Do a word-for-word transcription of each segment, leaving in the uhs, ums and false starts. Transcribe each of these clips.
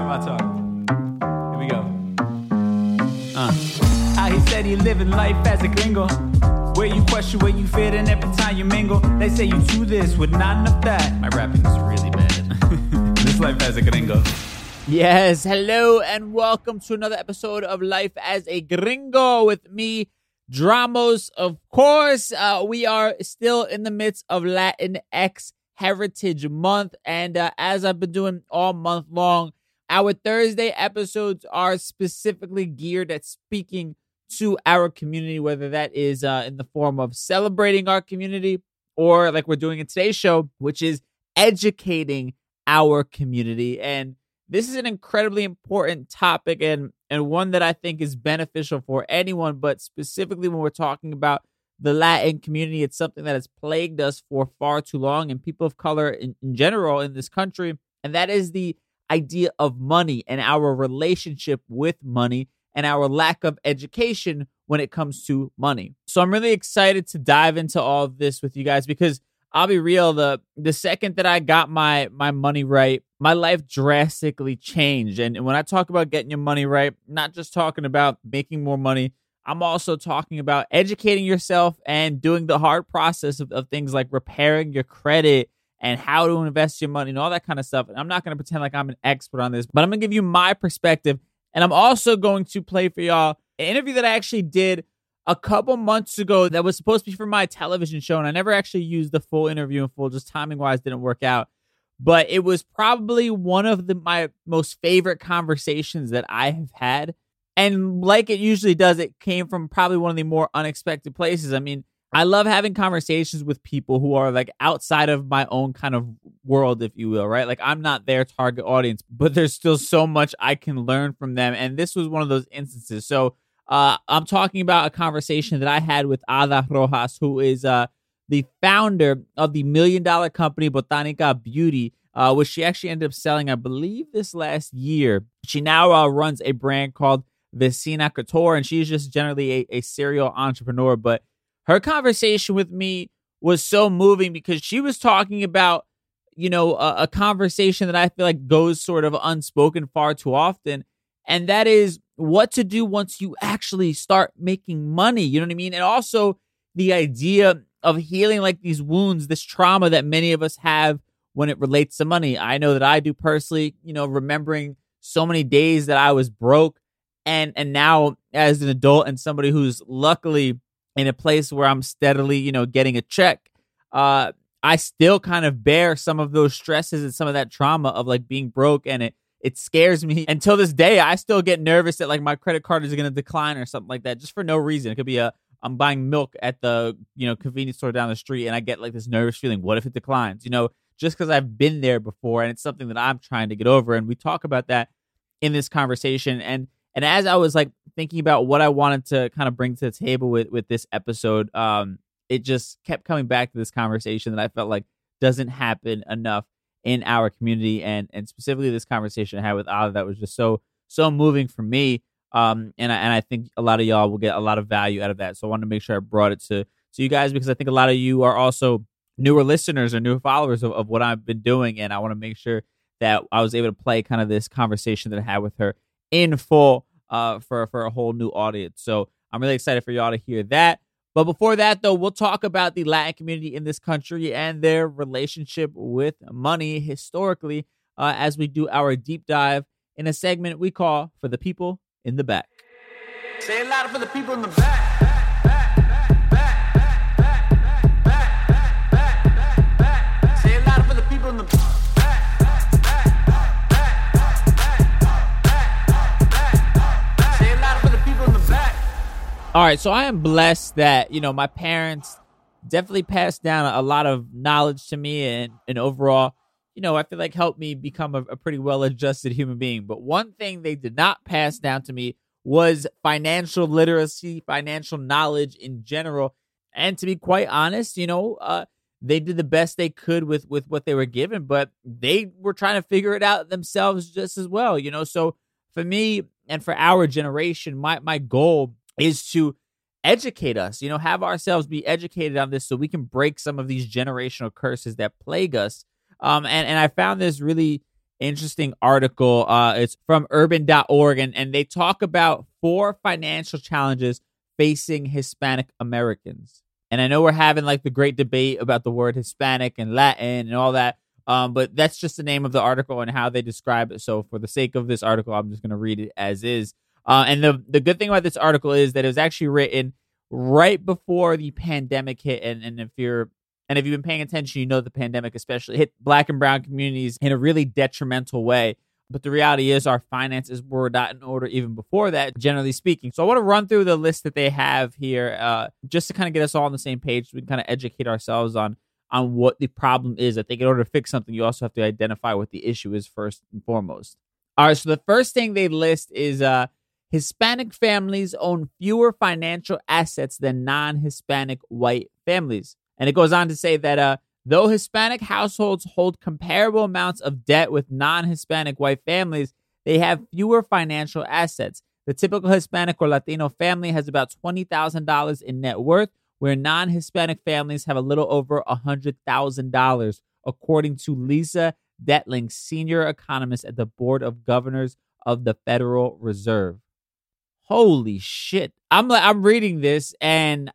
my talk. Here we go. Uh. How he said he living life as a gringo, where you question where you fit in every time you mingle. They say you do this with not enough that. My rapping is really bad. This life as a gringo. Yes, hello and welcome to another episode of Life as a Gringo with me, Dramos. Of course, uh, we are still in the midst of Latinx Heritage Month, and uh, as I've been doing all month long, our Thursday episodes are specifically geared at speaking to our community, whether that is uh, in the form of celebrating our community or like we're doing in today's show, which is educating our community. And this is an incredibly important topic and, and one that I think is beneficial for anyone, but specifically when we're talking about the Latin community, it's something that has plagued us for far too long and people of color in, in general in this country, and that is the idea of money and our relationship with money and our lack of education when it comes to money. So I'm really excited to dive into all of this with you guys because I'll be real, the the second that I got my my money right, my life drastically changed. And when I talk about getting your money right, not just talking about making more money, I'm also talking about educating yourself and doing the hard process of, of things like repairing your credit and how to invest your money and all that kind of stuff. And I'm not going to pretend like I'm an expert on this, but I'm going to give you my perspective. And I'm also going to play for y'all an interview that I actually did a couple months ago that was supposed to be for my television show, and I never actually used the full interview in full, just timing-wise didn't work out. But it was probably one of the, my most favorite conversations that I have had. And like it usually does, it came from probably one of the more unexpected places. I mean, I love having conversations with people who are like outside of my own kind of world, if you will, right? Like I'm not their target audience, but there's still so much I can learn from them. And this was one of those instances. So Uh, I'm talking about a conversation that I had with Ada Rojas, who is uh, the founder of the million dollar company Botanica Beauty, uh, which she actually ended up selling, I believe, this last year. She now uh, runs a brand called Vecina Couture, and she's just generally a, a serial entrepreneur. But her conversation with me was so moving because she was talking about, you know, a, a conversation that I feel like goes sort of unspoken far too often, and that is what to do once you actually start making money. You know what I mean? And also the idea of healing like these wounds, this trauma that many of us have when it relates to money. I know that I do personally, you know, remembering so many days that I was broke and, and now as an adult and somebody who's luckily in a place where I'm steadily, you know, getting a check, uh, I still kind of bear some of those stresses and some of that trauma of like being broke, and it It scares me. Until this day, I still get nervous that like my credit card is going to decline or something like that, just for no reason. It could be a, I'm buying milk at the, you know, convenience store down the street and I get like this nervous feeling. What if it declines? You know, just because I've been there before, and it's something that I'm trying to get over. And we talk about that in this conversation. And, and as I was like thinking about what I wanted to kind of bring to the table with, with this episode, um, it just kept coming back to this conversation that I felt like doesn't happen enough in our community, and and specifically this conversation I had with Ada that was just so so moving for me, um and I, and I think a lot of y'all will get a lot of value out of that. So I wanted to make sure I brought it to to you guys because I think a lot of you are also newer listeners or newer followers of, of what I've been doing, and I want to make sure that I was able to play kind of this conversation that I had with her in full uh for for a whole new audience. So I'm really excited for y'all to hear that. But before that, though, we'll talk about the Latin community in this country and their relationship with money historically uh, as we do our deep dive in a segment we call For the People in the Back. Say it louder for the people in the back. Say it louder for the people in the back. Say it louder for the people in the back. All right, so I am blessed that, you know, my parents definitely passed down a lot of knowledge to me and, and overall, you know, I feel like helped me become a, a pretty well-adjusted human being. But one thing they did not pass down to me was financial literacy, financial knowledge in general. And to be quite honest, you know, uh, they did the best they could with, with what they were given, but they were trying to figure it out themselves just as well, you know. So for me and for our generation, my my goal is to educate us, you know, have ourselves be educated on this so we can break some of these generational curses that plague us. Um, and, and I found this really interesting article. Uh, it's from urban dot org, and, and they talk about four financial challenges facing Hispanic Americans. And I know we're having like the great debate about the word Hispanic and Latin and all that, um, but that's just the name of the article and how they describe it. So for the sake of this article, I'm just going to read it as is. Uh, and the, the good thing about this article is that it was actually written right before the pandemic hit. And, and if you're And if you've been paying attention, you know the pandemic especially hit Black and brown communities in a really detrimental way. But the reality is our finances were not in order even before that, generally speaking. So I want to run through the list that they have here uh, just to kind of get us all on the same page so we can kind of educate ourselves on, on what the problem is. I think in order to fix something, you also have to identify what the issue is first and foremost. All right, so the first thing they list is uh, Hispanic families own fewer financial assets than non-Hispanic white families. And it goes on to say that uh, though Hispanic households hold comparable amounts of debt with non-Hispanic white families, they have fewer financial assets. The typical Hispanic or Latino family has about twenty thousand dollars in net worth, where non-Hispanic families have a little over one hundred thousand dollars, according to Lisa Detling, senior economist at the Board of Governors of the Federal Reserve. Holy shit. I'm like, I'm reading this and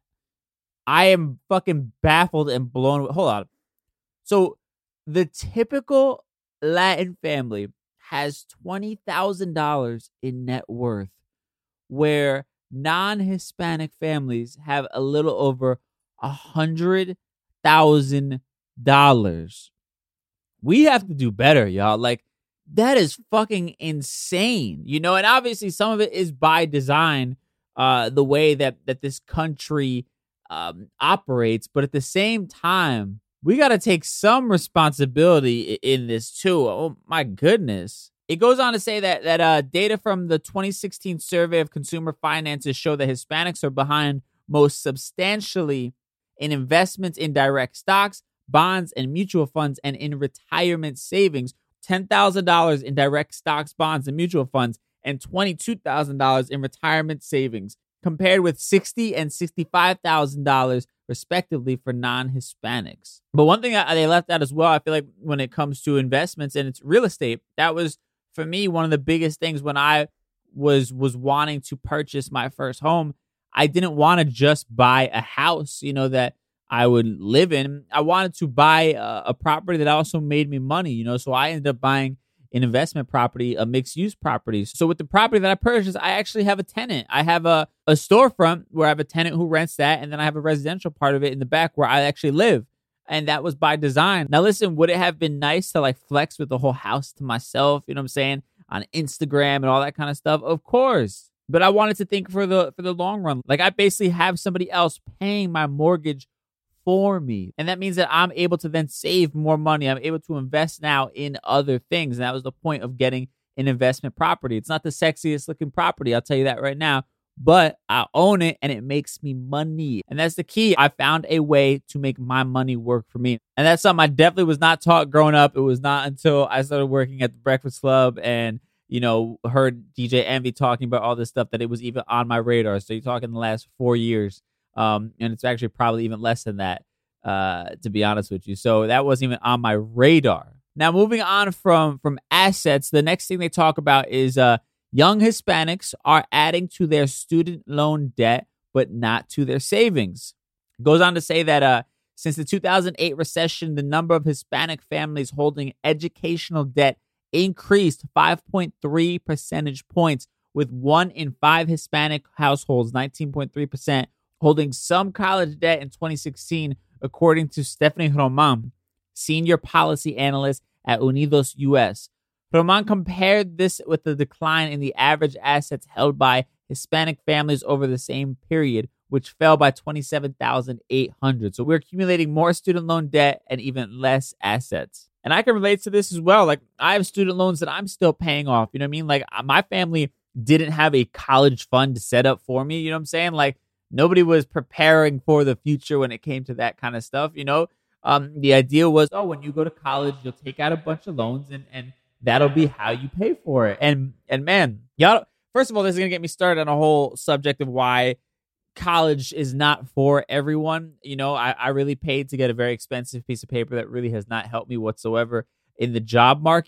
I am fucking baffled and blown away. Hold on. So the typical Latin family has twenty thousand dollars in net worth, where non-Hispanic families have a little over one hundred thousand dollars. We have to do better, y'all. Like, that is fucking insane, you know? And obviously some of it is by design, uh, the way that, that this country um, operates. But at the same time, we got to take some responsibility in this too. Oh, my goodness. It goes on to say that that uh, data from the twenty sixteen survey of consumer finances show that Hispanics are behind most substantially in investments in direct stocks, bonds, and mutual funds, and in retirement savings. ten thousand dollars in direct stocks, bonds, and mutual funds, and twenty-two thousand dollars in retirement savings, compared with sixty thousand dollars and sixty-five thousand dollars respectively for non-Hispanics. But one thing that they left out as well, I feel like when it comes to investments and it's real estate, that was, for me, one of the biggest things when I was was wanting to purchase my first home. I didn't want to just buy a house, you know, that I would live in. I wanted to buy a, a property that also made me money, you know, so I ended up buying an investment property, a mixed-use property. So with the property that I purchased, I actually have a tenant. I have a, a storefront where I have a tenant who rents that, and then I have a residential part of it in the back where I actually live. And that was by design. Now, listen, would it have been nice to like flex with the whole house to myself, you know what I'm saying, on Instagram and all that kind of stuff? Of course. But I wanted to think for the for the long run. Like, I basically have somebody else paying my mortgage for me. And that means that I'm able to then save more money. I'm able to invest now in other things. And that was the point of getting an investment property. It's not the sexiest looking property, I'll tell you that right now. But I own it and it makes me money. And that's the key. I found a way to make my money work for me. And that's something I definitely was not taught growing up. It was not until I started working at the Breakfast Club and, you know, heard D J Envy talking about all this stuff that it was even on my radar. So you're talking the last four years. Um, and it's actually probably even less than that, uh, to be honest with you. So that wasn't even on my radar. Now, moving on from, from assets, the next thing they talk about is uh, young Hispanics are adding to their student loan debt, but not to their savings. It goes on to say that uh, since the two thousand eight recession, the number of Hispanic families holding educational debt increased five point three percentage points, with one in five Hispanic households, nineteen point three percent, holding some college debt in twenty sixteen, according to Stephanie Roman, senior policy analyst at Unidos U S. Roman compared this with the decline in the average assets held by Hispanic families over the same period, which fell by twenty-seven thousand eight hundred. So we're accumulating more student loan debt and even less assets. And I can relate to this as well. Like, I have student loans that I'm still paying off. You know what I mean? Like, my family didn't have a college fund set up for me. You know what I'm saying? Like, nobody was preparing for the future when it came to that kind of stuff. You know, um, the idea was, oh, when you go to college, you'll take out a bunch of loans and, and that'll be how you pay for it. And, and man, y'all, first of all, this is going to get me started on a whole subject of why college is not for everyone. You know, I, I really paid to get a very expensive piece of paper that really has not helped me whatsoever in the job market.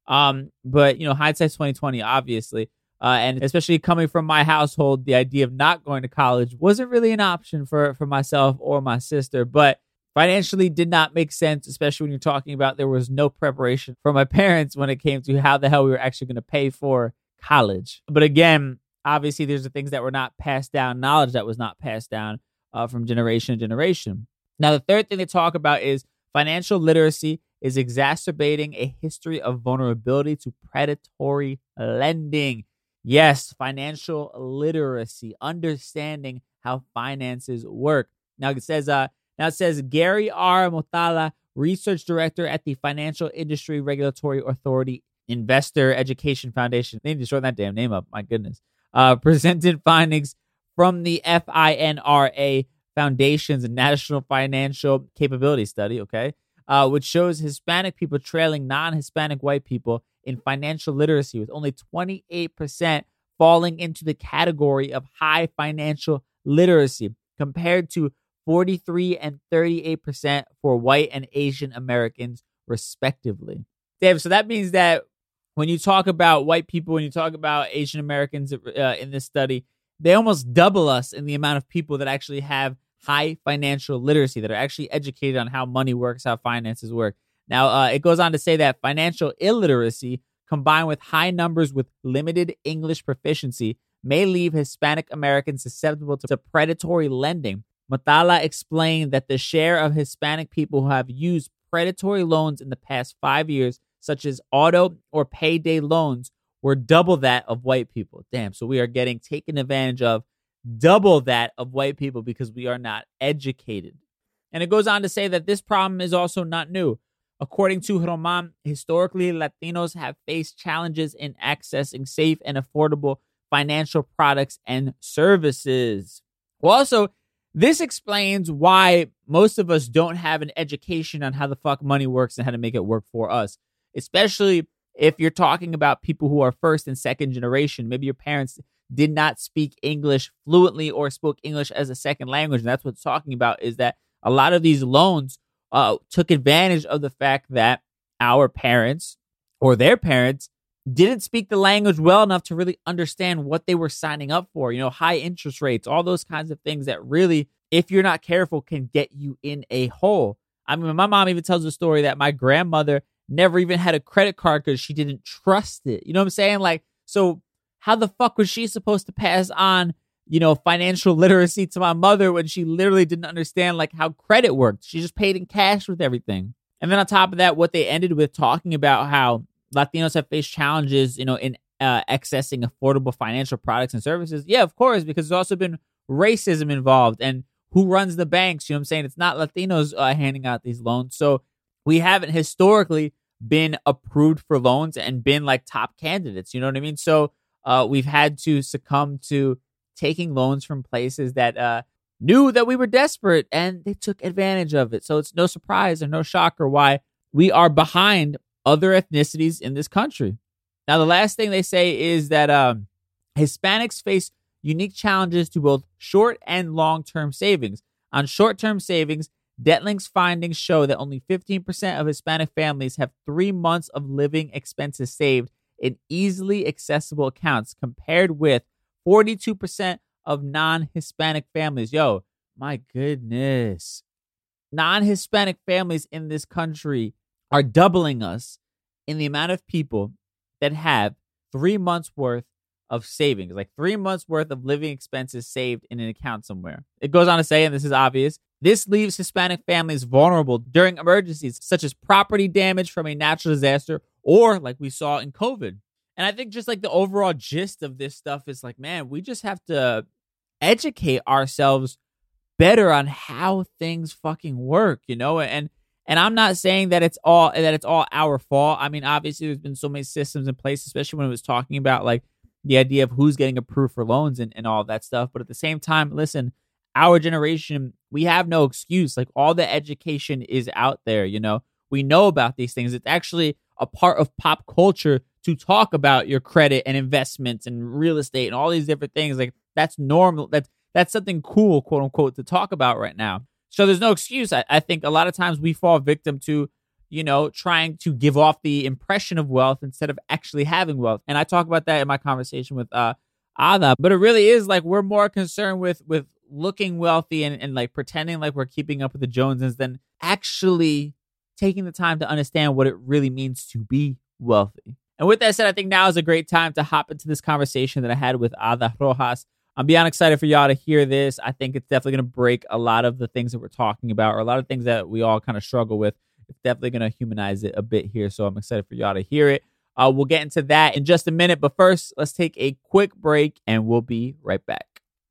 Um, but, you know, hindsight's twenty twenty, obviously. Uh, and especially coming from my household, the idea of not going to college wasn't really an option for, for myself or my sister. But financially did not make sense, especially when you're talking about there was no preparation from my parents when it came to how the hell we were actually going to pay for college. But again, obviously there's the things that were not passed down, knowledge that was not passed down uh, from generation to generation. Now, the third thing they talk about is financial literacy is exacerbating a history of vulnerability to predatory lending. Yes, financial literacy, understanding how finances work. Now it says, uh, now it says Gary R. Motala, research director at the Financial Industry Regulatory Authority Investor Education Foundation. They need to shorten that damn name up. My goodness. Uh, presented findings from the F I N R A Foundation's National Financial Capability Study. Okay. Uh, which shows Hispanic people trailing non-Hispanic white people in financial literacy, with only twenty-eight percent falling into the category of high financial literacy, compared to forty-three and thirty-eight percent for white and Asian Americans, respectively. Dave, so that means that when you talk about white people, when you talk about Asian Americans uh, in this study, they almost double us in the amount of people that actually have high financial literacy, that are actually educated on how money works, how finances work. Now, uh, it goes on to say that financial illiteracy, combined with high numbers with limited English proficiency, may leave Hispanic Americans susceptible to predatory lending. Matala explained that the share of Hispanic people who have used predatory loans in the past five years, such as auto or payday loans, were double that of white people. Damn, so we are getting taken advantage of, double that of white people because we are not educated. And it goes on to say that this problem is also not new. According to Roman, historically, Latinos have faced challenges in accessing safe and affordable financial products and services. Well, also, this explains why most of us don't have an education on how the fuck money works and how to make it work for us, especially if you're talking about people who are first and second generation. Maybe your parents did not speak English fluently or spoke English as a second language. And that's what it's talking about, is that a lot of these loans uh, took advantage of the fact that our parents or their parents didn't speak the language well enough to really understand what they were signing up for. You know, high interest rates, all those kinds of things that really, if you're not careful, can get you in a hole. I mean, my mom even tells the story that my grandmother never even had a credit card because she didn't trust it. You know what I'm saying? Like, so how the fuck was she supposed to pass on, you know, financial literacy to my mother when she literally didn't understand like how credit worked? She just paid in cash with everything. And then on top of that, what they ended with talking about how Latinos have faced challenges, you know, in uh, accessing affordable financial products and services. Yeah, of course, because there's also been racism involved, and who runs the banks. You know what I'm saying? It's not Latinos uh, handing out these loans. So we haven't historically been approved for loans and been like top candidates. You know what I mean? So uh, we've had to succumb to taking loans from places that uh, knew that we were desperate, and they took advantage of it. So it's no surprise or no shocker why we are behind other ethnicities in this country. Now, the last thing they say is that um, Hispanics face unique challenges to both short and long-term savings. On short-term savings, DebtLink's findings show that only fifteen percent of Hispanic families have three months of living expenses saved in easily accessible accounts, compared with forty-two percent of non-Hispanic families. Yo, my goodness. Non-Hispanic families in this country are doubling us in the amount of people that have three months worth of savings, like three months worth of living expenses saved in an account somewhere. It goes on to say, and this is obvious, this leaves Hispanic families vulnerable during emergencies such as property damage from a natural disaster, or like we saw in COVID. And I think just like the overall gist of this stuff is like, man, we just have to educate ourselves better on how things fucking work, you know? And and I'm not saying that it's all that it's all our fault. I mean, obviously there's been so many systems in place, especially when it was talking about like the idea of who's getting approved for loans and, and all of that stuff. But at the same time, listen, our generation, we have no excuse. Like, all the education is out there, you know? We know about these things. It's actually a part of pop culture to talk about your credit and investments and real estate and all these different things. Like, that's normal. That's, that's something cool, quote unquote, to talk about right now. So there's no excuse. I, I think a lot of times we fall victim to, you know, trying to give off the impression of wealth instead of actually having wealth. And I talk about that in my conversation with uh, Ada, but it really is like we're more concerned with with looking wealthy and, and like pretending like we're keeping up with the Joneses than actually taking the time to understand what it really means to be wealthy. And with that said, I think now is a great time to hop into this conversation that I had with Ada Rojas. I'm beyond excited for y'all to hear this. I think it's definitely going to break a lot of the things that we're talking about, or a lot of things that we all kind of struggle with. It's definitely going to humanize it a bit here, so I'm excited for y'all to hear it. Uh, we'll get into that in just a minute, but first, let's take a quick break, and we'll be right back.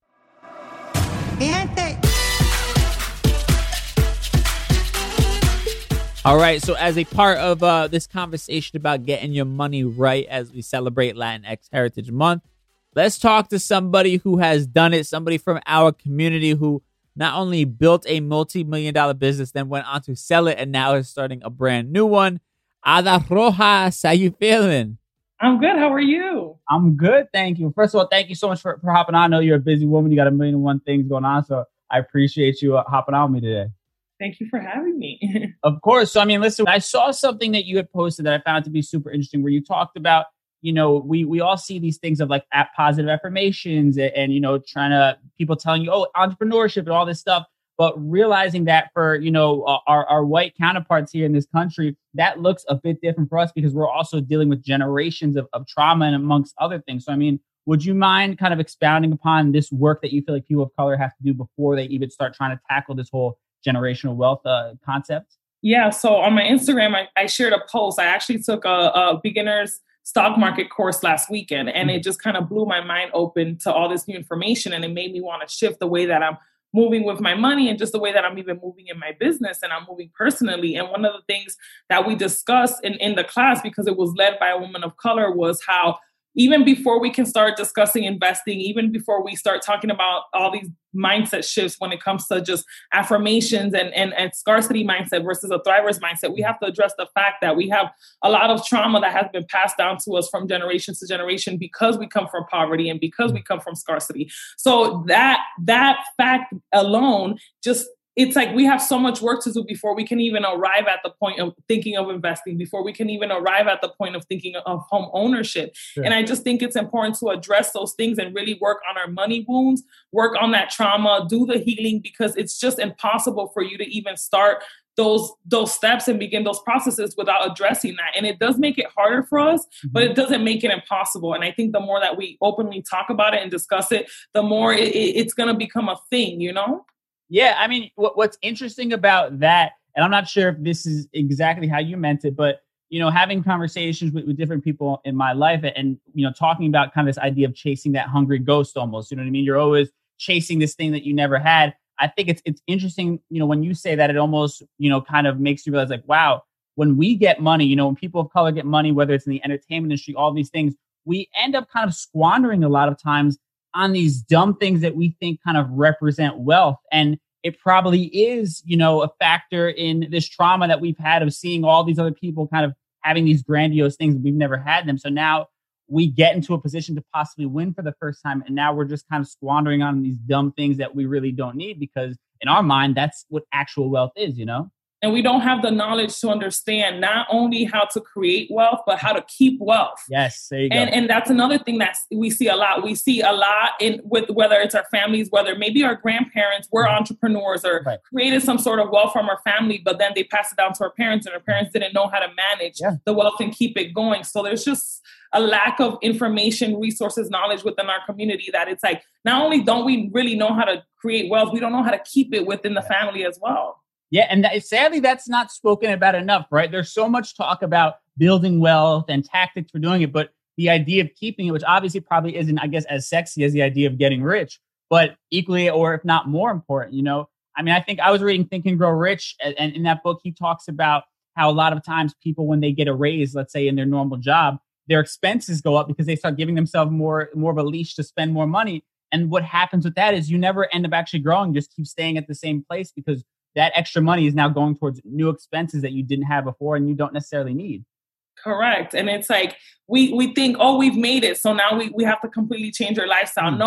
All right, so as a part of uh, this conversation about getting your money right as we celebrate Latinx Heritage Month, let's talk to somebody who has done it, somebody from our community who not only built a multi-million dollar business, then went on to sell it, and now is starting a brand new one. Ada Rojas, how you feeling? I'm good. How are you? I'm good, thank you. First of all, thank you so much for, for hopping on. I know you're a busy woman. You got a million and one things going on, so I appreciate you uh, hopping on with me today. Thank you for having me. Of course. So, I mean, listen, I saw something that you had posted that I found to be super interesting, where you talked about, you know, we we all see these things of like positive affirmations and, and, you know, trying to, people telling you, oh, entrepreneurship and all this stuff, but realizing that for, you know, uh, our, our white counterparts here in this country, that looks a bit different for us because we're also dealing with generations of, of trauma and amongst other things. So, I mean, would you mind kind of expounding upon this work that you feel like people of color have to do before they even start trying to tackle this whole generational wealth uh, concept? Yeah. So on my Instagram, I, I shared a post. I actually took a, a beginner's stock market course last weekend, and it just kind of blew my mind open to all this new information. And it made me want to shift the way that I'm moving with my money and just the way that I'm even moving in my business and I'm moving personally. And one of the things that we discussed in, in the class, because it was led by a woman of color, was how even before we can start discussing investing, even before we start talking about all these mindset shifts when it comes to just affirmations and, and, and scarcity mindset versus a thriver's mindset, we have to address the fact that we have a lot of trauma that has been passed down to us from generation to generation because we come from poverty and because we come from scarcity. So that that fact alone just it's like we have so much work to do before we can even arrive at the point of thinking of investing, before we can even arrive at the point of thinking of home ownership. Sure. And I just think it's important to address those things and really work on our money wounds, work on that trauma, do the healing, because it's just impossible for you to even start those those steps and begin those processes without addressing that. And it does make it harder for us, mm-hmm. but it doesn't make it impossible. And I think the more that we openly talk about it and discuss it, the more it, it, it's going to become a thing, you know? Yeah, I mean, what, what's interesting about that, and I'm not sure if this is exactly how you meant it, but, you know, having conversations with, with different people in my life and, you know, talking about kind of this idea of chasing that hungry ghost almost, you know what I mean? You're always chasing this thing that you never had. I think it's it's interesting, you know, when you say that, it almost, you know, kind of makes you realize like, wow, when we get money, you know, when people of color get money, whether it's in the entertainment industry, all these things, we end up kind of squandering a lot of times on these dumb things that we think kind of represent wealth. And it probably is, you know, a factor in this trauma that we've had of seeing all these other people kind of having these grandiose things. We've never had them. So now we get into a position to possibly win for the first time. And now we're just kind of squandering on these dumb things that we really don't need, because in our mind, that's what actual wealth is, you know? And we don't have the knowledge to understand not only how to create wealth, but how to keep wealth. Yes, there you go. And, and that's another thing that we see a lot. We see a lot in with whether it's our families, whether maybe our grandparents were mm-hmm. entrepreneurs or right. created some sort of wealth from our family, but then they passed it down to our parents and our parents didn't know how to manage yeah. the wealth and keep it going. So there's just a lack of information, resources, knowledge within our community that it's like, not only don't we really know how to create wealth, we don't know how to keep it within the family as well. Yeah, and that, sadly, that's not spoken about enough, right? There's so much talk about building wealth and tactics for doing it, but the idea of keeping it, which obviously probably isn't, I guess, as sexy as the idea of getting rich, but equally, or if not more important, you know? I mean, I think I was reading Think and Grow Rich, and, and in that book, he talks about how a lot of times people, when they get a raise, let's say in their normal job, their expenses go up because they start giving themselves more, more of a leash to spend more money. And what happens with that is you never end up actually growing, just keep staying at the same place because that extra money is now going towards new expenses that you didn't have before and you don't necessarily need. Correct. And it's like, we we think, oh, we've made it, so now we, we have to completely change our lifestyle. Mm. No,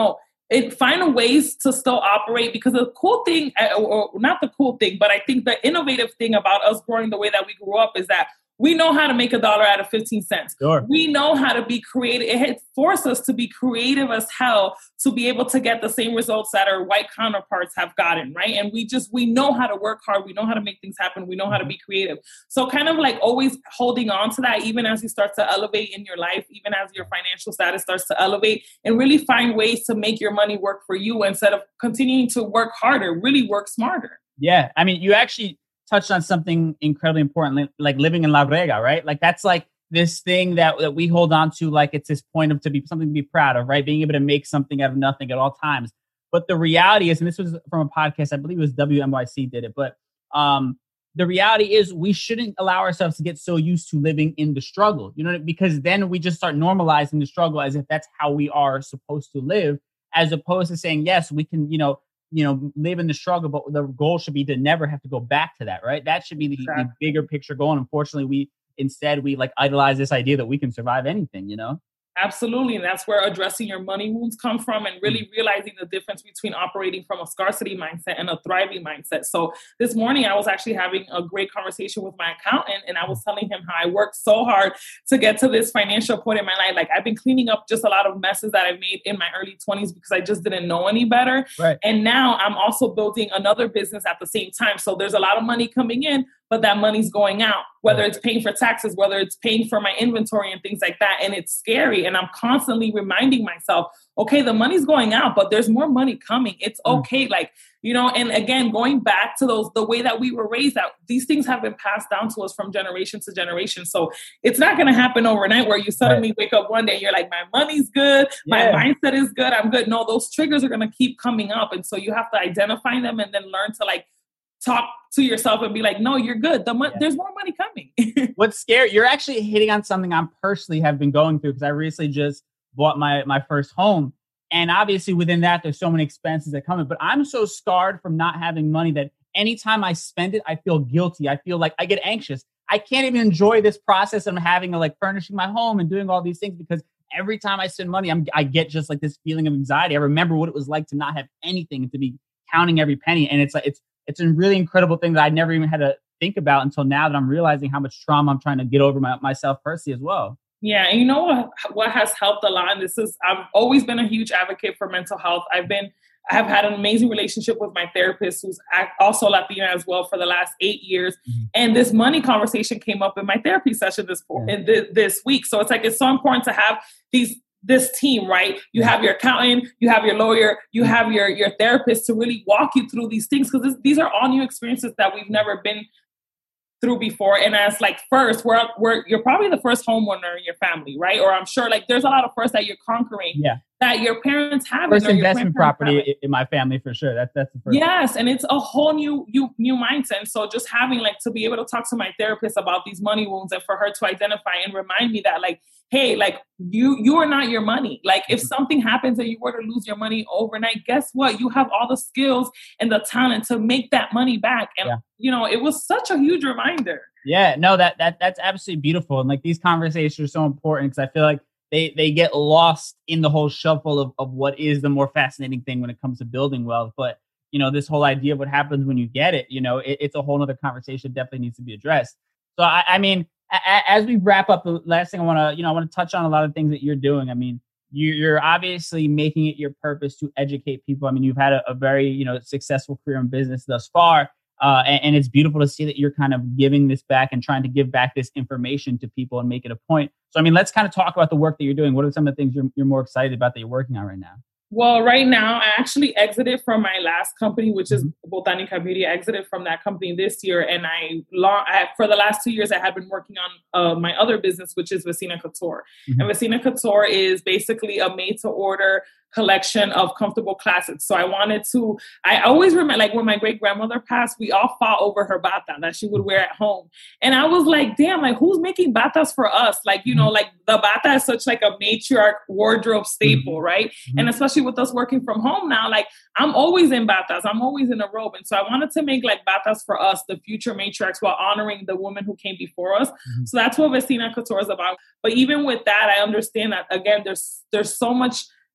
it find ways to still operate, because the cool thing, or not the cool thing, but I think the innovative thing about us growing the way that we grew up is that we know how to make a dollar out of fifteen cents. Sure. We know how to be creative. It had forced us to be creative as hell to be able to get the same results that our white counterparts have gotten, right? And we just, we know how to work hard. We know how to make things happen. We know how to be creative. So kind of like always holding on to that, even as you start to elevate in your life, even as your financial status starts to elevate, and really find ways to make your money work for you instead of continuing to work harder, really work smarter. Yeah. I mean, you actually touched on something incredibly important, like living in La Brega, right? Like that's like this thing that, that we hold on to, like it's this point of to be something to be proud of, right? Being able to make something out of nothing at all times. But the reality is, and this was from a podcast, I believe it was W M Y C did it, but um, the reality is we shouldn't allow ourselves to get so used to living in the struggle, you know, because then we just start normalizing the struggle as if that's how we are supposed to live, as opposed to saying, yes, we can, you know, you know, live in the struggle, but the goal should be to never have to go back to that, right? That should be the, exactly. the bigger picture goal. And unfortunately, we instead we like idolize this idea that we can survive anything, you know? Absolutely. And that's where addressing your money wounds come from, and really realizing the difference between operating from a scarcity mindset and a thriving mindset. So this morning, I was actually having a great conversation with my accountant, and I was telling him how I worked so hard to get to this financial point in my life. Like I've been cleaning up just a lot of messes that I've made in my early twenties because I just didn't know any better. Right. And now I'm also building another business at the same time. So there's a lot of money coming in, but that money's going out, whether it's paying for taxes, whether it's paying for my inventory and things like that. And it's scary. And I'm constantly reminding myself, okay, the money's going out, but there's more money coming. It's okay. Mm. Like, you know, and again, going back to those, the way that we were raised, that these things have been passed down to us from generation to generation. So it's not going to happen overnight where you suddenly right. wake up one day and you're like, my money's good. Yeah. My mindset is good. I'm good. No, those triggers are going to keep coming up. And so you have to identify them and then learn to like, talk to yourself and be like, no, you're good. The mo- yeah. There's more money coming. What's scary, you're actually hitting on something I'm personally have been going through, because I recently just bought my, my first home. And obviously within that, there's so many expenses that come in. But I'm so scarred from not having money that anytime I spend it, I feel guilty. I feel like I get anxious. I can't even enjoy this process of having of like furnishing my home and doing all these things, because every time I spend money, I'm, I get just like this feeling of anxiety. I remember what it was like to not have anything and to be counting every penny. And it's like, it's, It's a really incredible thing that I never even had to think about until now that I'm realizing how much trauma I'm trying to get over my, myself personally as well. Yeah. And you know what, what has helped a lot? And this is, I've always been a huge advocate for mental health. I've been, I have had an amazing relationship with my therapist, who's also Latina as well, for the last eight years. Mm-hmm. And this money conversation came up in my therapy session this, yeah. in this, this week. So it's like, it's so important to have these this team, right? You have your accountant, you have your lawyer, you have your, your therapist to really walk you through these things, because these are all new experiences that we've never been through before. And as like first, we're, we're you're probably the first homeowner in your family, right? Or I'm sure like there's a lot of firsts that you're conquering. Yeah. That your parents have. First investment property in my family for sure. That's that's the first. Yes, and it's a whole new new new mindset. And so just having like to be able to talk to my therapist about these money wounds, and for her to identify and remind me that like, hey, like you you are not your money. Like if something happens and you were to lose your money overnight, guess what? You have all the skills and the talent to make that money back. And yeah. you know, it was such a huge reminder. Yeah, no, that that that's absolutely beautiful. And like these conversations are so important, because I feel like They they get lost in the whole shuffle of, of what is the more fascinating thing when it comes to building wealth. But, you know, this whole idea of what happens when you get it, you know, it, it's a whole other conversation. Definitely needs to be addressed. So, I, I mean, a, a, as we wrap up, the last thing I want to, you know, I want to touch on a lot of things that you're doing. I mean, you, you're obviously making it your purpose to educate people. I mean, you've had a, a very, you know, successful career in business thus far. Uh, and, and it's beautiful to see that you're kind of giving this back and trying to give back this information to people and make it a point. So, I mean, let's kind of talk about the work that you're doing. What are some of the things you're, you're more excited about that you're working on right now? Well, right now, I actually exited from my last company, which is Botanica Beauty. I exited from that company this year. And I, I for the last two years, I had been working on uh, my other business, which is Vecina Couture. Mm-hmm. And Vecina Couture is basically a made-to-order collection of comfortable classics. So I wanted to, I always remember, like when my great grandmother passed, we all fought over her bata that she would wear at home. And I was like, damn, like who's making batas for us? Like, you know, like the bata is such like a matriarch wardrobe staple, right? Mm-hmm. And especially with us working from home now, like I'm always in batas, I'm always in a robe. And so I wanted to make like batas for us, the future matriarchs, while honoring the women who came before us. Mm-hmm. So that's what Vecina Couture is about. But even with that, I understand that, again, there's there's so much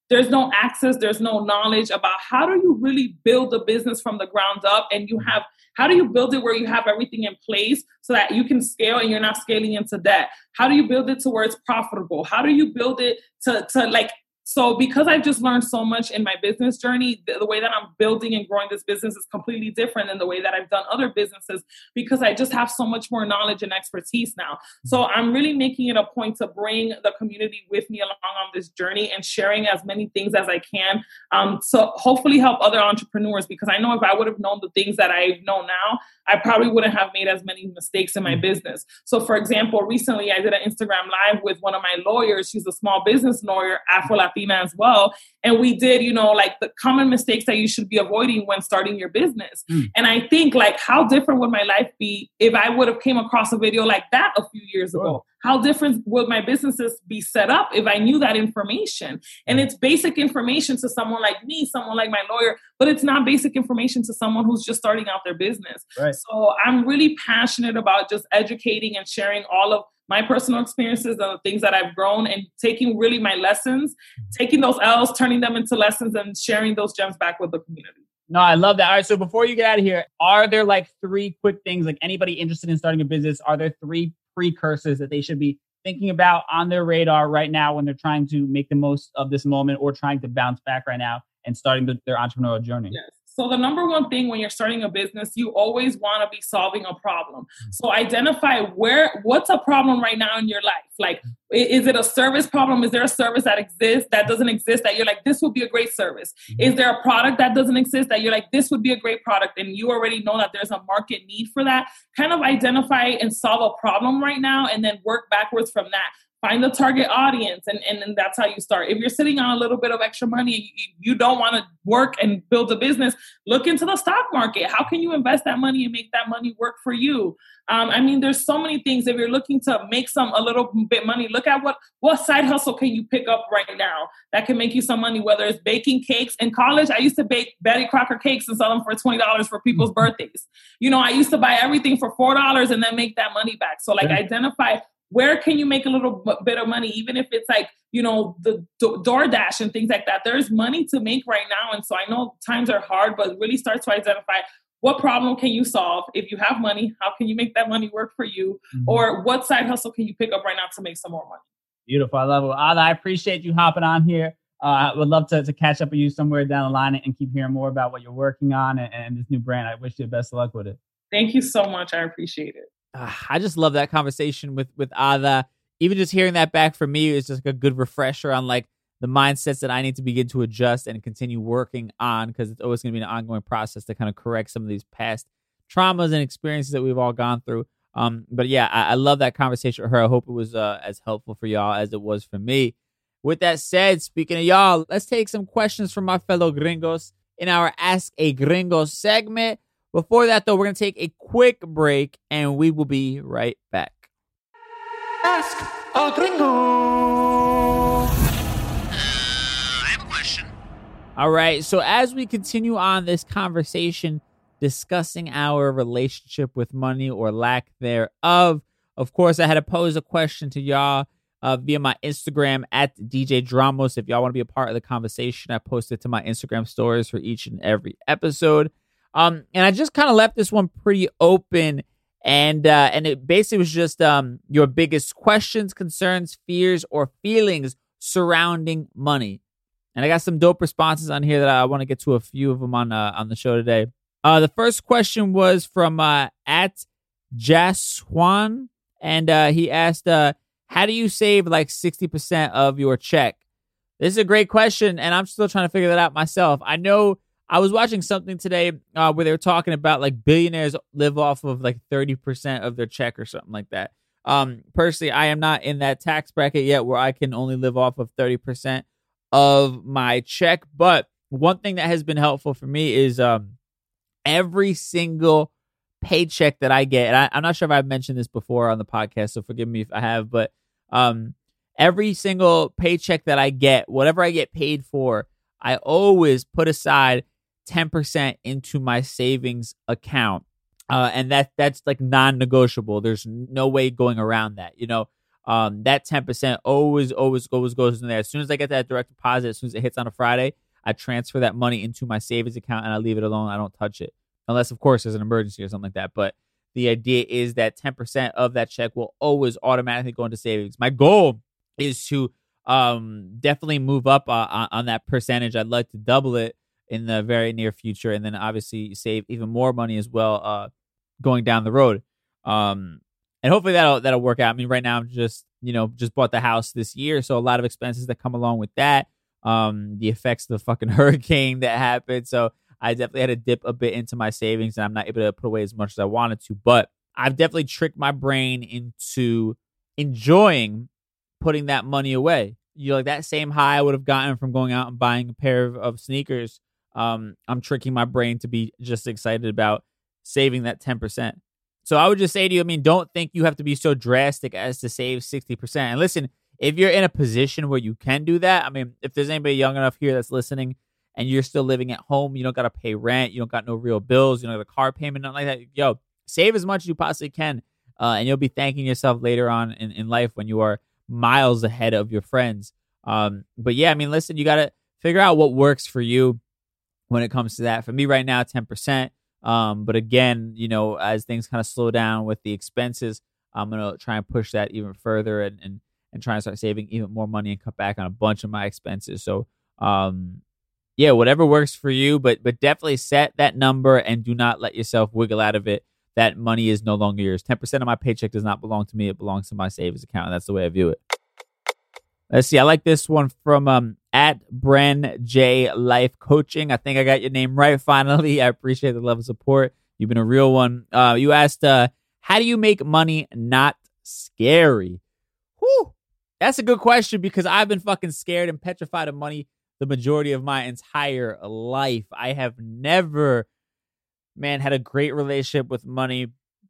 there's no access, there's no knowledge about how do you really build a business from the ground up, and you have, how do you build it where you have everything in place so that you can scale and you're not scaling into debt? How do you build it to where it's profitable? How do you build it to, to like, so because I've just learned so much in my business journey, the, the way that I'm building and growing this business is completely different than the way that I've done other businesses, because I just have so much more knowledge and expertise now. So I'm really making it a point to bring the community with me along on this journey and sharing as many things as I can, um, to hopefully help other entrepreneurs, because I know if I would have known the things that I know now, I probably wouldn't have made as many mistakes in my business. So for example, recently I did an Instagram live with one of my lawyers. She's a small business lawyer, Afro-Latina as well. And we did, you know, like the common mistakes that you should be avoiding when starting your business. Mm. And I think like, how different would my life be if I would have came across a video like that a few years ago? Oh. How different would my businesses be set up if I knew that information? And it's basic information to someone like me, someone like my lawyer, but it's not basic information to someone who's just starting out their business. Right. So I'm really passionate about just educating and sharing all of my personal experiences and the things that I've grown, and taking really my lessons, taking those L's, turning them into lessons, and sharing those gems back with the community. No, I love that. All right. So before you get out of here, are there like three quick things, like anybody interested in starting a business, are there three precursors that they should be thinking about on their radar right now when they're trying to make the most of this moment or trying to bounce back right now and starting the, their entrepreneurial journey? Yes. So the number one thing when you're starting a business, you always want to be solving a problem. So identify where, what's a problem right now in your life? Like, is it a service problem? Is there a service that exists that doesn't exist that you're like, this would be a great service? Mm-hmm. Is there a product that doesn't exist that you're like, this would be a great product? And you already know that there's a market need for that. Kind of identify and solve a problem right now, and then work backwards from that. Find the target audience, and, and, and that's how you start. If you're sitting on a little bit of extra money and you, you don't want to work and build a business, look into the stock market. How can you invest that money and make that money work for you? Um, I mean, there's so many things. If you're looking to make some a little bit money, look at what, what side hustle can you pick up right now that can make you some money, whether it's baking cakes. In college, I used to bake Betty Crocker cakes and sell them for twenty dollars for people's birthdays. You know, I used to buy everything for four dollars and then make that money back. So like yeah. identify where can you make a little bit of money, even if it's like, you know, the DoorDash and things like that. There's money to make right now. And so I know times are hard, but really start to identify what problem can you solve? If you have money, how can you make that money work for you? Mm-hmm. Or what side hustle can you pick up right now to make some more money? Beautiful. I love it. Ada, I appreciate you hopping on here. Uh, I would love to, to catch up with you somewhere down the line and keep hearing more about what you're working on and, and this new brand. I wish you the best of luck with it. Thank you so much. I appreciate it. Uh, I just love that conversation with, with Ada. Even just hearing that back from me is just a good refresher on like the mindsets that I need to begin to adjust and continue working on, because it's always going to be an ongoing process to kind of correct some of these past traumas and experiences that we've all gone through. Um, but yeah, I, I love that conversation with her. I hope it was uh, as helpful for y'all as it was for me. With that said, speaking of y'all, let's take some questions from my fellow gringos in our Ask a Gringo segment. Before that, though, we're going to take a quick break, and we will be right back. Ask a Gringo. Uh, I have a question. All right. So as we continue on this conversation discussing our relationship with money or lack thereof, of course, I had to pose a question to y'all uh, via my Instagram at D J Dramos. If y'all want to be a part of the conversation, I post it to my Instagram stories for each and every episode. Um, and I just kind of left this one pretty open, and uh, and it basically was just um your biggest questions, concerns, fears, or feelings surrounding money. And I got some dope responses on here that I want to get to a few of them on uh, on the show today. Uh, the first question was from uh, at Jaswan, and uh, he asked, uh, "How do you save like sixty percent of your check?" This is a great question, and I'm still trying to figure that out myself. I know. I was watching something today uh, where they were talking about like billionaires live off of like thirty percent of their check or something like that. Um, personally, I am not in that tax bracket yet where I can only live off of thirty percent of my check. But one thing that has been helpful for me is um, every single paycheck that I get, and I, I'm not sure if I've mentioned this before on the podcast, so forgive me if I have, but um, every single paycheck that I get, whatever I get paid for, I always put aside ten percent into my savings account. Uh, and that that's like non-negotiable. There's no way going around that. You know, um, that ten percent always, always, always goes in there. As soon as I get that direct deposit, as soon as it hits on a Friday, I transfer that money into my savings account and I leave it alone. I don't touch it. Unless, of course, there's an emergency or something like that. But the idea is that ten percent of that check will always automatically go into savings. My goal is to um, definitely move up uh, on, on that percentage. I'd like to double it in the very near future, and then obviously save even more money as well uh, going down the road. Um, and hopefully that'll that'll work out. I mean, right now I'm just you know just bought the house this year, so a lot of expenses that come along with that. Um, the effects of the fucking hurricane that happened. So I definitely had to dip a bit into my savings, and I'm not able to put away as much as I wanted to. But I've definitely tricked my brain into enjoying putting that money away. You know, like that same high I would have gotten from going out and buying a pair of, of sneakers. Um, I'm tricking my brain to be just excited about saving that ten percent. So I would just say to you, I mean, don't think you have to be so drastic as to save sixty percent. And listen, if you're in a position where you can do that, I mean, if there's anybody young enough here that's listening and you're still living at home, you don't got to pay rent, you don't got no real bills, you don't have a car payment, nothing like that. Yo, save as much as you possibly can, uh, and you'll be thanking yourself later on in, in life when you are miles ahead of your friends. Um, but yeah, I mean, listen, you got to figure out what works for you when it comes to that. For me right now, ten percent. Um, but again, you know, as things kind of slow down with the expenses, I'm going to try and push that even further and, and, and try and start saving even more money and cut back on a bunch of my expenses. So, um, yeah, whatever works for you, but but definitely set that number and do not let yourself wiggle out of it. That money is no longer yours. ten percent of my paycheck does not belong to me. It belongs to my savings account. And that's the way I view it. Let's see. I like this one from um, at Bren J Life Coaching. I think I got your name right finally. I appreciate the love and support. You've been a real one. Uh, you asked, uh, how do you make money not scary? Whew. That's a good question because I've been fucking scared and petrified of money the majority of my entire life. I have never, man, had a great relationship with money.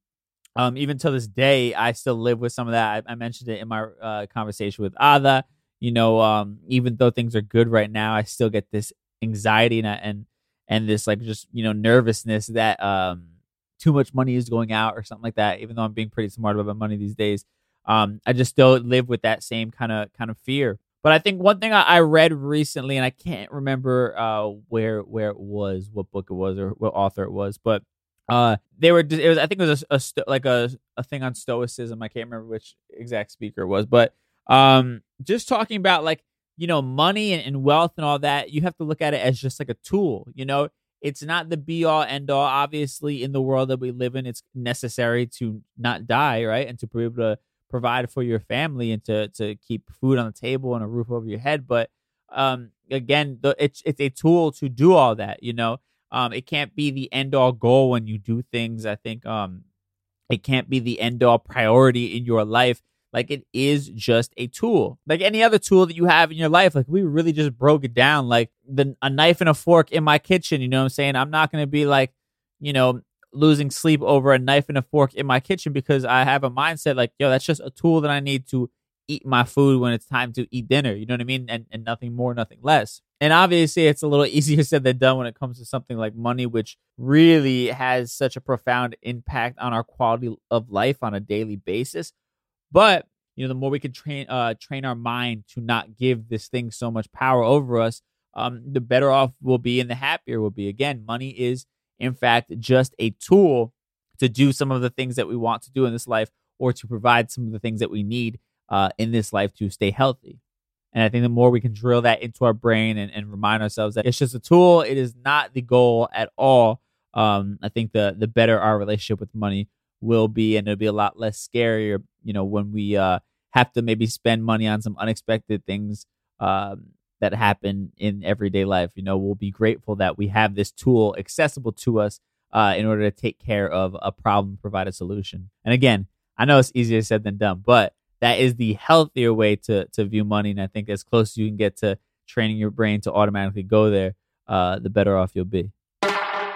Um, even to this day, I still live with some of that. I, I mentioned it in my uh, conversation with Ada. You know, um, even though things are good right now, I still get this anxiety and and and this like just you know nervousness that um too much money is going out or something like that. Even though I'm being pretty smart about my money these days, um, I just still live with that same kind of kind of fear. But I think one thing I, I read recently, and I can't remember uh, where where it was, what book it was, or what author it was, but uh, they were. It was I think it was a, a sto- like a a thing on stoicism. I can't remember which exact speaker it was, but um, just talking about like you know money and, and wealth and all that. You have to look at it as just like a tool. You know, it's not the be all end all. Obviously, in the world that we live in, it's necessary to not die, right, and to be able to provide for your family and to to keep food on the table and a roof over your head. But um, again, the, it's it's a tool to do all that. You know, um, it can't be the end all goal when you do things. I think um, it can't be the end all priority in your life. Like it is just a tool, like any other tool that you have in your life. Like we really just broke it down, like the a knife and a fork in my kitchen. You know what I'm saying? I'm not going to be like, you know, losing sleep over a knife and a fork in my kitchen because I have a mindset like, yo, that's just a tool that I need to eat my food when it's time to eat dinner. You know what I mean? And, and nothing more, nothing less. And obviously it's a little easier said than done when it comes to something like money, which really has such a profound impact on our quality of life on a daily basis. But, you know, the more we can train, uh, train our mind to not give this thing so much power over us, um, the better off we'll be and the happier we'll be. Again, money is in fact just a tool to do some of the things that we want to do in this life or to provide some of the things that we need uh, in this life to stay healthy. And I think the more we can drill that into our brain and, and remind ourselves that it's just a tool, it is not the goal at all. Um, I think the the better our relationship with money will be, and it'll be a lot less scarier, you know, when we uh, have to maybe spend money on some unexpected things um, that happen in everyday life. You know, we'll be grateful that we have this tool accessible to us uh, in order to take care of a problem, provide a solution. And again, I know it's easier said than done, but that is the healthier way to to view money. And I think as close as you can get to training your brain to automatically go there, uh, the better off you'll be. All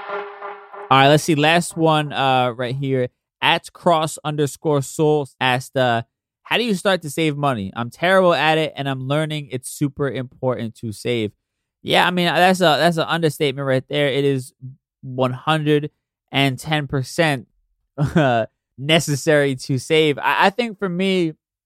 right, let's see. Last one uh, right here. At cross underscore soul asked, uh, how do you start to save money? I'm terrible at it, and I'm learning it's super important to save. Yeah, I mean, that's a that's an understatement right there. It is one hundred ten percent necessary to save. I, I think for me,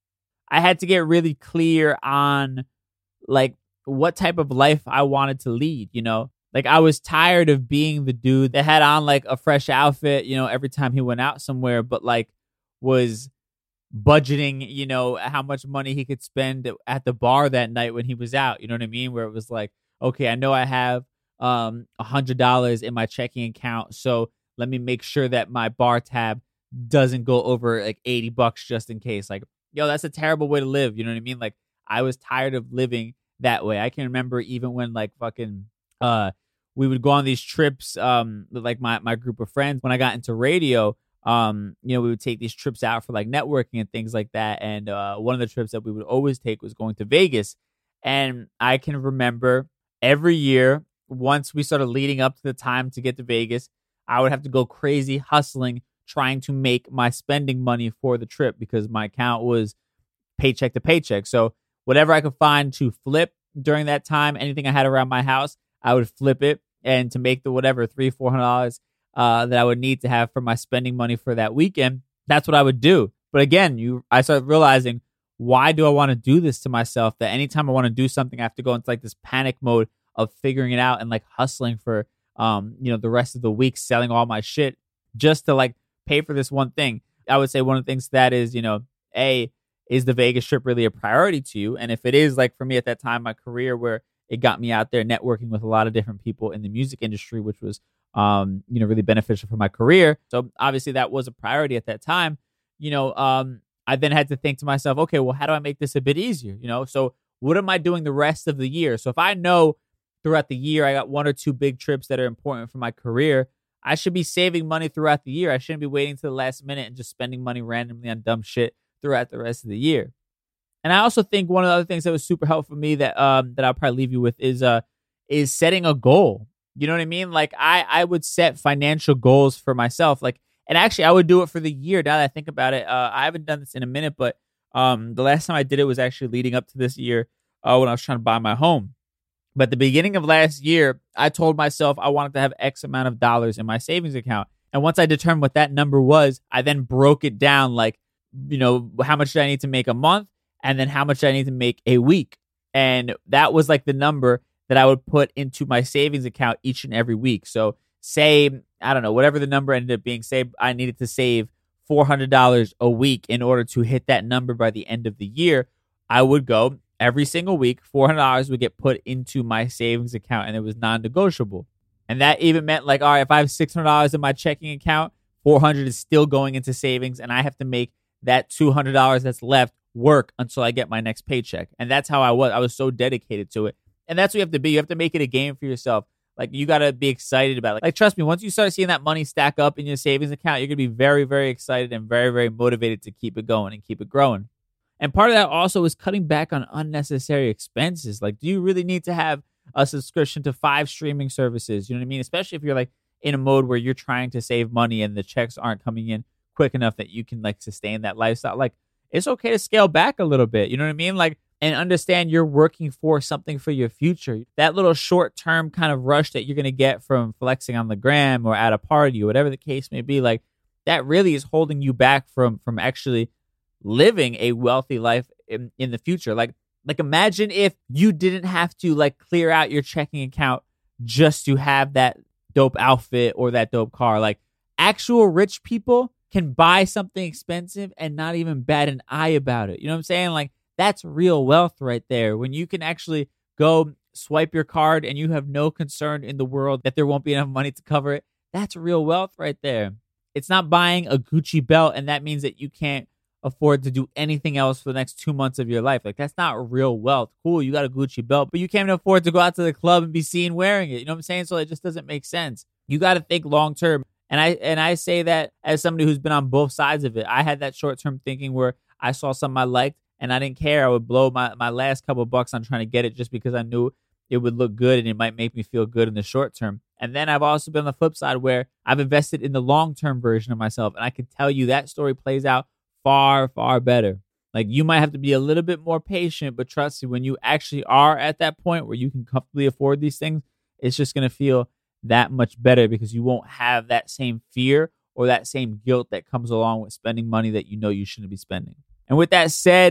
I had to get really clear on like what type of life I wanted to lead, you know? Like I was tired of being the dude that had on like a fresh outfit, you know, every time he went out somewhere, but like was budgeting, you know, how much money he could spend at the bar that night when he was out. You know what I mean? Where it was like, okay, I know I have um a hundred dollars in my checking account, so let me make sure that my bar tab doesn't go over like eighty bucks just in case. Like, yo, that's a terrible way to live. You know what I mean? Like, I was tired of living that way. I can remember even when like fucking uh we would go on these trips um with like my my group of friends when I got into radio. Um, you know, we would take these trips out for like networking and things like that. And uh one of the trips that we would always take was going to Vegas. And I can remember every year, once we started leading up to the time to get to Vegas, I would have to go crazy hustling, trying to make my spending money for the trip because my account was paycheck to paycheck. So whatever I could find to flip during that time, anything I had around my house, I would flip it, and to make the whatever three, four hundred dollars uh, that I would need to have for my spending money for that weekend, that's what I would do. But again, you, I started realizing, why do I want to do this to myself? That anytime I want to do something, I have to go into like this panic mode of figuring it out and like hustling for, um, you know, the rest of the week, selling all my shit just to like pay for this one thing. I would say one of the things to that is, you know, A, is the Vegas trip really a priority to you? And if it is, like for me at that time, my career where it got me out there networking with a lot of different people in the music industry, which was, um, you know, really beneficial for my career. So obviously that was a priority at that time. You know, um, I then had to think to myself, okay, well, how do I make this a bit easier? You know, so what am I doing the rest of the year? So if I know throughout the year I got one or two big trips that are important for my career, I should be saving money throughout the year. I shouldn't be waiting to the last minute and just spending money randomly on dumb shit throughout the rest of the year. And I also think one of the other things that was super helpful for me that um that I'll probably leave you with is uh is setting a goal. You know what I mean? Like I I would set financial goals for myself. Like, and actually I would do it for the year. Now that I think about it, uh, I haven't done this in a minute, but um the last time I did it was actually leading up to this year uh, when I was trying to buy my home. But at the beginning of last year, I told myself I wanted to have X amount of dollars in my savings account. And once I determined what that number was, I then broke it down like, you know, how much do I need to make a month? And then how much do I need to make a week? And that was like the number that I would put into my savings account each and every week. So say, I don't know, whatever the number ended up being, say I needed to save four hundred dollars a week in order to hit that number by the end of the year. I would go every single week, four hundred dollars would get put into my savings account, and it was non-negotiable. And that even meant like, all right, if I have six hundred dollars in my checking account, four hundred dollars is still going into savings, and I have to make that two hundred dollars that's left work until I get my next paycheck. And that's how I was. I was so dedicated to it. And that's what you have to be. You have to make it a game for yourself. Like, you got to be excited about it. Like, trust me, once you start seeing that money stack up in your savings account, you're going to be very, very excited and very, very motivated to keep it going and keep it growing. And part of that also is cutting back on unnecessary expenses. Like, do you really need to have a subscription to five streaming services? You know what I mean? Especially if you're like in a mode where you're trying to save money and the checks aren't coming in quick enough that you can like sustain that lifestyle. Like, it's okay to scale back a little bit. You know what I mean? Like, and understand you're working for something for your future. That little short-term kind of rush that you're going to get from flexing on the gram or at a party or whatever the case may be, like, that really is holding you back from from actually living a wealthy life in, in the future. Like, like imagine if you didn't have to like clear out your checking account just to have that dope outfit or that dope car. Like, actual rich people can buy something expensive and not even bat an eye about it. You know what I'm saying? Like, that's real wealth right there. When you can actually go swipe your card and you have no concern in the world that there won't be enough money to cover it, that's real wealth right there. It's not buying a Gucci belt and that means that you can't afford to do anything else for the next two months of your life. Like, that's not real wealth. Cool, you got a Gucci belt, but you can't afford to go out to the club and be seen wearing it. You know what I'm saying? So it just doesn't make sense. You got to think long term. And I and I say that as somebody who's been on both sides of it. I had that short term thinking where I saw something I liked and I didn't care. I would blow my, my last couple of bucks on trying to get it just because I knew it would look good and it might make me feel good in the short term. And then I've also been on the flip side where I've invested in the long term version of myself. And I can tell you that story plays out far, far better. Like, you might have to be a little bit more patient, but trust me, when you actually are at that point where you can comfortably afford these things, it's just going to feel that much better because you won't have that same fear or that same guilt that comes along with spending money that you know you shouldn't be spending. And with that said,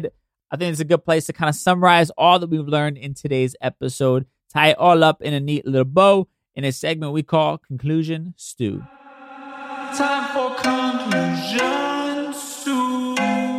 I think it's a good place to kind of summarize all that we've learned in today's episode, tie it all up in a neat little bow in a segment we call Conclusion Stew. Time for conclusion stew.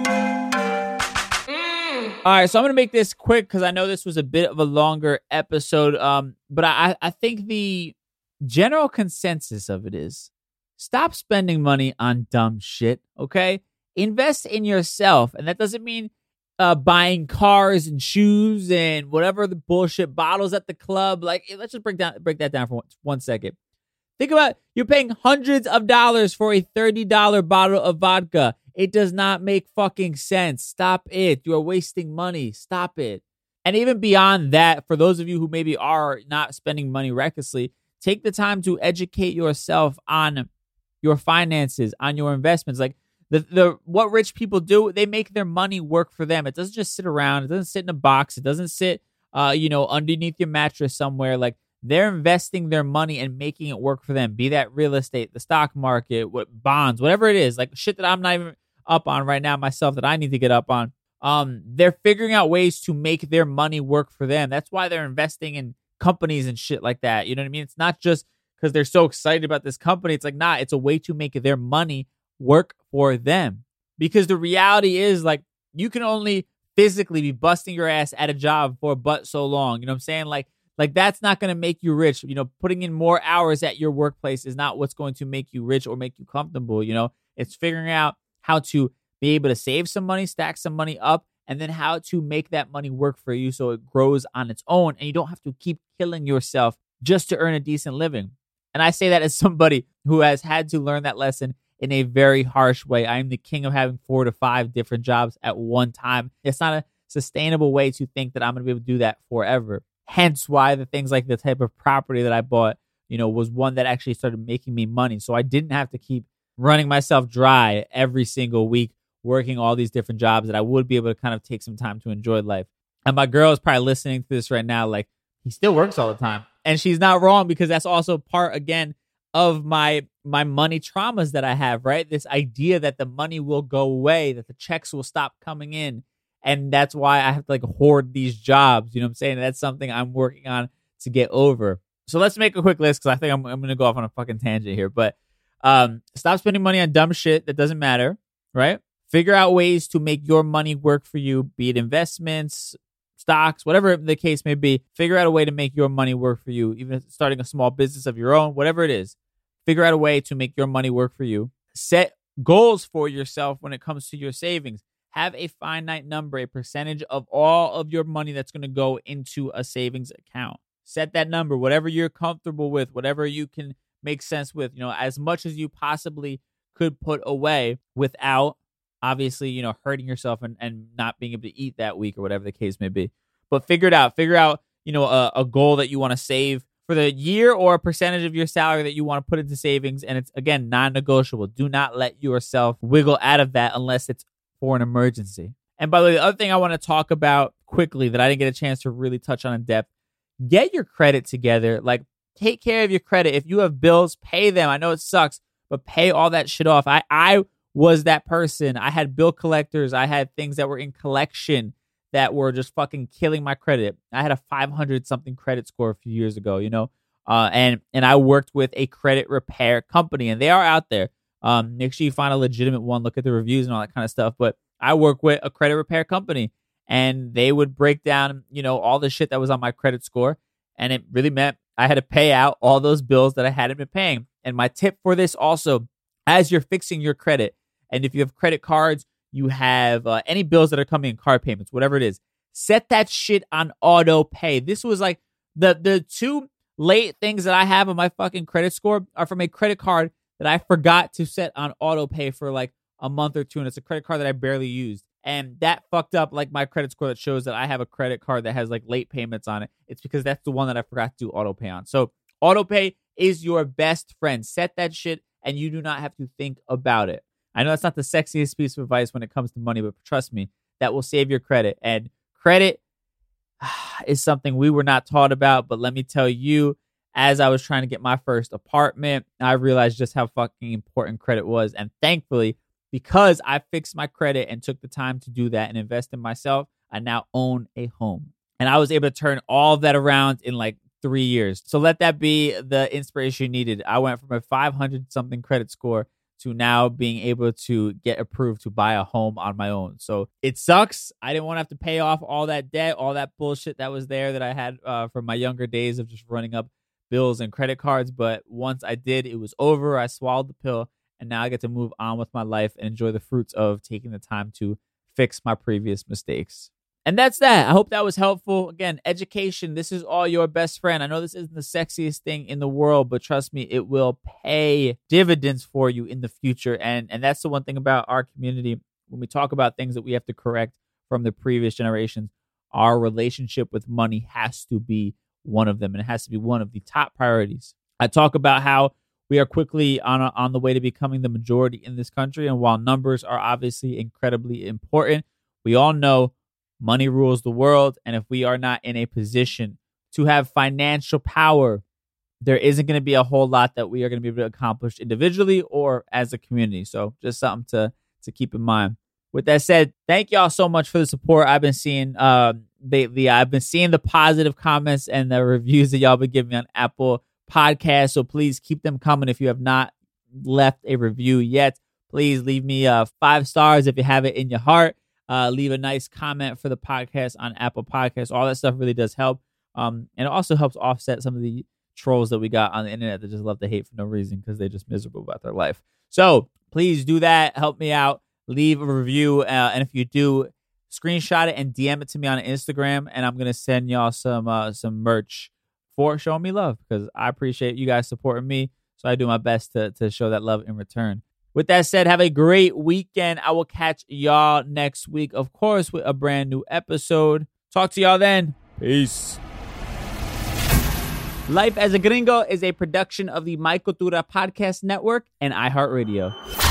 All right, so I'm going to make this quick because I know this was a bit of a longer episode, um, but I, I think the general consensus of it is stop spending money on dumb shit, okay? Invest in yourself, and that doesn't mean uh, buying cars and shoes and whatever the bullshit bottles at the club. Like, let's just break down break that down for one, one second. Think about you're paying hundreds of dollars for a thirty dollars bottle of vodka. It does not make fucking sense. Stop it. You are wasting money. Stop it. And even beyond that, for those of you who maybe are not spending money recklessly, take the time to educate yourself on your finances, on your investments. Like the the what rich people do, they make their money work for them. It doesn't just sit around. It doesn't sit in a box. It doesn't sit, uh, you know, underneath your mattress somewhere. Like they're investing their money and making it work for them. Be that real estate, the stock market, what bonds, whatever it is. Like shit that I'm not even up on right now myself that I need to get up on. Um, they're figuring out ways to make their money work for them. That's why they're investing in companies and shit like that. You know what I mean? It's not just because they're so excited about this company. It's like, nah, it's a way to make their money work for them. Because the reality is, like, you can only physically be busting your ass at a job for but so long. You know what I'm saying? Like, like that's not going to make you rich. You know, putting in more hours at your workplace is not what's going to make you rich or make you comfortable. You know, it's figuring out how to be able to save some money, stack some money up, and then how to make that money work for you so it grows on its own and you don't have to keep killing yourself just to earn a decent living. And I say that as somebody who has had to learn that lesson in a very harsh way. I am the king of having four to five different jobs at one time. It's not a sustainable way to think that I'm going to be able to do that forever. Hence why the things like the type of property that I bought, you know, was one that actually started making me money. So I didn't have to keep running myself dry every single week, working all these different jobs, that I would be able to kind of take some time to enjoy life. And my girl is probably listening to this right now, like, he still works all the time. And she's not wrong, because that's also part, again, of my my money traumas that I have, right? This idea that the money will go away, that the checks will stop coming in. And that's why I have to like hoard these jobs. You know what I'm saying? That's something I'm working on to get over. So let's make a quick list, because I think I'm, I'm going to go off on a fucking tangent here. But um, stop spending money on dumb shit that doesn't matter, right? Figure out ways to make your money work for you, be it investments, stocks, whatever the case may be. Figure out a way to make your money work for you, even starting a small business of your own, whatever it is. Figure out a way to make your money work for you. Set goals for yourself when it comes to your savings. Have a finite number, a percentage of all of your money that's going to go into a savings account. Set that number, whatever you're comfortable with, whatever you can make sense with, you know, as much as you possibly could put away without obviously, you know, hurting yourself and, and not being able to eat that week or whatever the case may be. But figure it out. Figure out, you know, a, a goal that you want to save for the year, or a percentage of your salary that you want to put into savings. And it's, again, non-negotiable. Do not let yourself wiggle out of that unless it's for an emergency. And by the way, the other thing I want to talk about quickly that I didn't get a chance to really touch on in depth, get your credit together. Like, take care of your credit. If you have bills, pay them. I know it sucks, but pay all that shit off. I, I was that person. I had bill collectors. I had things that were in collection that were just fucking killing my credit. I had a five hundred something credit score a few years ago, you know, uh, and, and I worked with a credit repair company, and they are out there. Um, make sure you find a legitimate one, look at the reviews and all that kind of stuff. But I work with a credit repair company, and they would break down, you know, all the shit that was on my credit score. And it really meant I had to pay out all those bills that I hadn't been paying. And my tip for this also, as you're fixing your credit, and if you have credit cards, you have uh, any bills that are coming in, card payments, whatever it is, set that shit on auto pay. This was like the, the two late things that I have on my fucking credit score are from a credit card that I forgot to set on auto pay for like a month or two. And it's a credit card that I barely used. And that fucked up like my credit score that shows that I have a credit card that has like late payments on it. It's because that's the one that I forgot to do auto pay on. So auto pay is your best friend. Set that shit and you do not have to think about it. I know that's not the sexiest piece of advice when it comes to money, but trust me, that will save your credit. And credit is something we were not taught about. But let me tell you, as I was trying to get my first apartment, I realized just how fucking important credit was. And thankfully, because I fixed my credit and took the time to do that and invest in myself, I now own a home. And I was able to turn all of that around in like three years. So let that be the inspiration you needed. I went from a five hundred something credit score to now being able to get approved to buy a home on my own. So it sucks. I didn't want to have to pay off all that debt, all that bullshit that was there that I had uh, from my younger days of just running up bills and credit cards. But once I did, it was over. I swallowed the pill, and now I get to move on with my life and enjoy the fruits of taking the time to fix my previous mistakes. And that's that. I hope that was helpful. Again, education, this is all your best friend. I know this isn't the sexiest thing in the world, but trust me, it will pay dividends for you in the future. And, and that's the one thing about our community. When we talk about things that we have to correct from the previous generations, our relationship with money has to be one of them. And it has to be one of the top priorities. I talk about how we are quickly on, a, on the way to becoming the majority in this country. And while numbers are obviously incredibly important, we all know money rules the world, and if we are not in a position to have financial power, there isn't going to be a whole lot that we are going to be able to accomplish individually or as a community. So just something to, to keep in mind. With that said, thank y'all so much for the support. I've been seeing uh, lately. I've been seeing the positive comments and the reviews that y'all been giving me on Apple Podcasts. So please keep them coming. If you have not left a review yet, please leave me uh, five stars if you have it in your heart. Uh, leave a nice comment for the podcast on Apple Podcasts. All that stuff really does help. Um, and it also helps offset some of the trolls that we got on the internet that just love to hate for no reason because they're just miserable about their life. So please do that. Help me out. Leave a review. Uh, and if you do, screenshot it and D M it to me on Instagram. And I'm going to send y'all some uh, some merch for showing me love because I appreciate you guys supporting me. So I do my best to, to show that love in return. With that said, have a great weekend. I will catch y'all next week, of course, with a brand new episode. Talk to y'all then. Peace. Life as a Gringo is a production of the My Cultura Podcast Network and iHeartRadio.